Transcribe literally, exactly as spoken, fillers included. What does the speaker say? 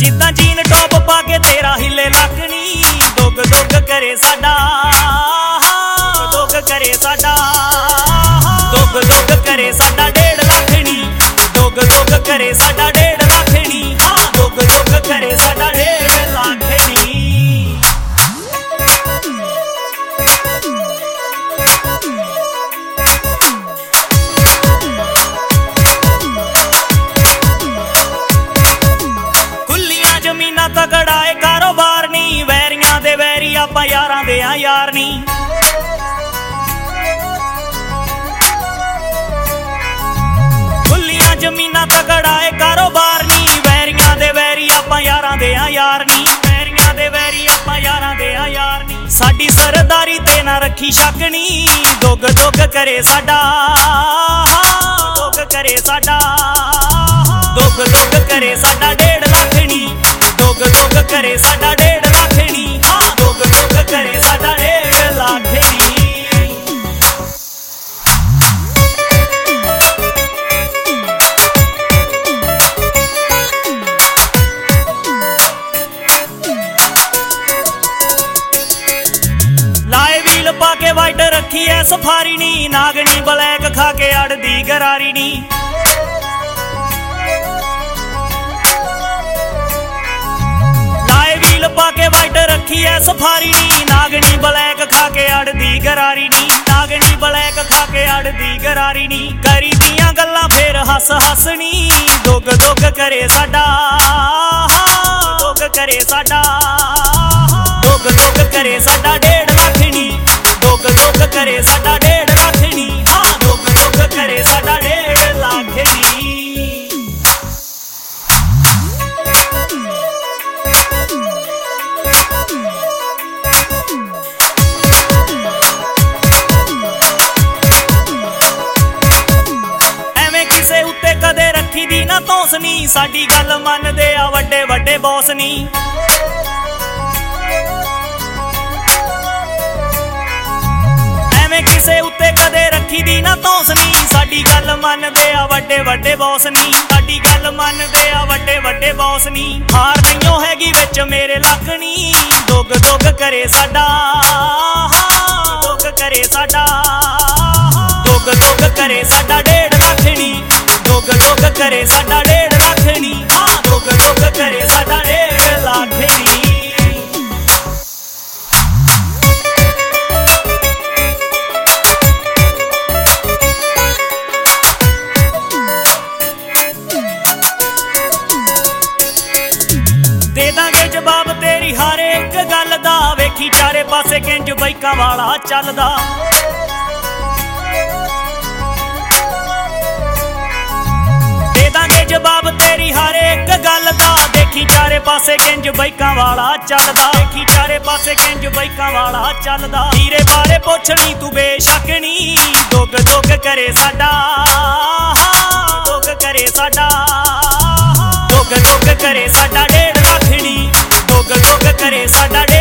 जिद्दां jean top पा के तेरा हिले लक नी। दुग दुग करे साडा, दुग करे साडा, दुग दुग करे साडा डेढ़ लख नी। दुग दुग करे साडा डेढ़ लख नी। हाँ दुग दुग करे साडा डेढ़ लख नी। तगड़ा है कारोबार नी, वैरियां दे वैरी आपां यारां दे आ यार नी। खुलियां जमीनां तगड़ा है कारोबार नी, वैरियां दे वैरी आपां यारां दे आ यार नी। वैरियां दे वैरी आपां यारां दे आ यार नी। साडी सरदारी ते ना रखी शक नी। दुग दुग करे साडा, दुग करे साडा, दुग दुग करे साडा डेढ़ लख नी। दुग दुग करे साडा डेढ़ लख नी। हाँ दुग दुग करे साडा डेढ़ लख नी। लाए व्हील पाके वाइट रखी है सफारी नी। नागनी ब्लैक खा के अड़दी गरारी नी। पाके वाइट रखी है सफारी नी। नागनी ब्लैक खा के अड़दी गरारी नी। नागनी ब्लैक खा के अड़दी गरारी नी। करी दियां गल्लां फिर हस हसनी। दुग दुग करे साडा, दुग करे साडा, दुग दुग करे साडा डेढ़ लख नी। दुग दुग करे साडा डेढ़ लख नी। हाँ दुग दुग करे साडा डेढ़ लख नी। कदे रखी दी ना तोसनी। साडी गल मनदे आ वड्डे वड्डे बॉस नी। एवें किसे उत्ते कदे रखी दी ना तोसनी। साडी गल मनदे आ वड्डे वड्डे बॉस नी। साडी गल मनदे आ वड्डे वड्डे बॉस नी। हार नहींओ हैगी विच मेरे लक नी। दुग दुग करे साडा, दुग करे साडा, दुग दुग करे साडा डेढ़ लख नी। दुग दुग करे साडा डेढ़ लख नी। हाँ दुग दुग करे साडा डेढ़ लख नी। दे दांगे जवाब तेरी हर एक गल दा। वेखी चारे पासे किंज बाइकां वाला चलदा। दांगे जवाब तेरी हर एक गल दा। देखी चारे पासे किंज बाइकां वाला चलदा। देखी चारे पासे किंज बाइकां वाला चलदा। हीरे बारे पुछनी तू बेशक नी। दुग दुग करे साडा, दुग करे साडा, दुग दुग करे साडा डेढ़ लख नी। दुग दुग करे साडा